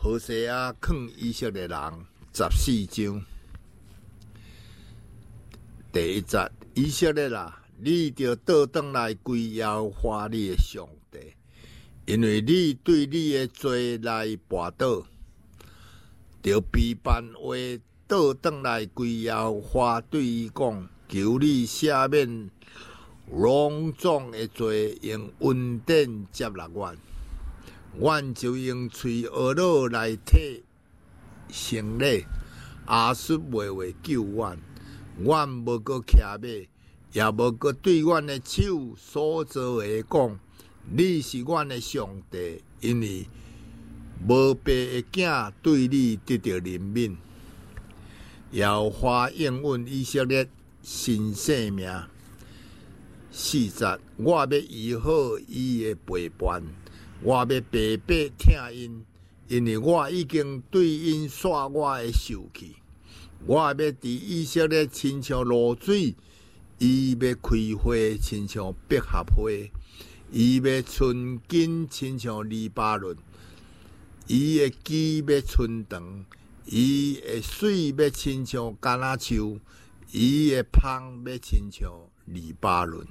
何西阿劝以色列人14章，第1节：以色列啊，你着倒转来归耶和华你的上帝，因为你对你的罪来跋倒，着批判话倒转来归耶和华对伊讲，求你赦免隆重的罪，用恩典接纳阮。阮就用喙蚵佬来替成礼，亚述袂为救阮，阮无搁徛马，也无搁对阮的手所做的讲，你是阮的上帝，因为无爸的囝对你得到怜悯。耶和华应允以色列新性命，4节：我要医好伊的背叛。我要白白听因，因为我已经对因煞我的受气。我要伫以色列亲像露水，伊要开花亲像百合花，伊要春根亲像黎巴嫩，伊的枝要伸长，伊的水要亲像橄榄树，伊的芳要亲像黎巴嫩。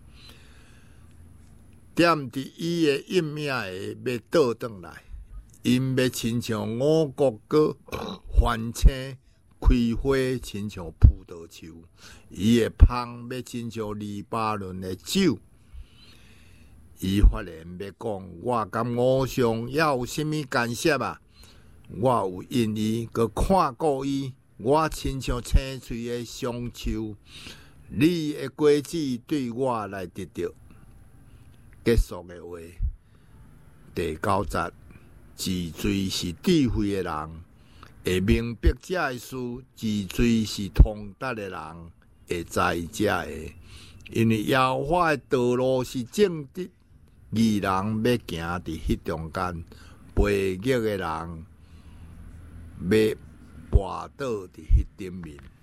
踮伫伊的印命下要倒转来，因要亲像五谷果翻青，开花亲像葡萄树，伊的芳要亲像黎巴嫩的酒。伊发言要讲，我甲我上还有甚物干涉啊？我有因伊，佮看顾伊，我亲像青翠的松树，你的果子对我来得到。结束的话，第9节：治罪是智慧的人，会明白这的事；治罪是通达的人，会知这的。因为耶和华的道路是正直，义人要行伫迄中间，悖逆的人要跋倒伫迄顶面。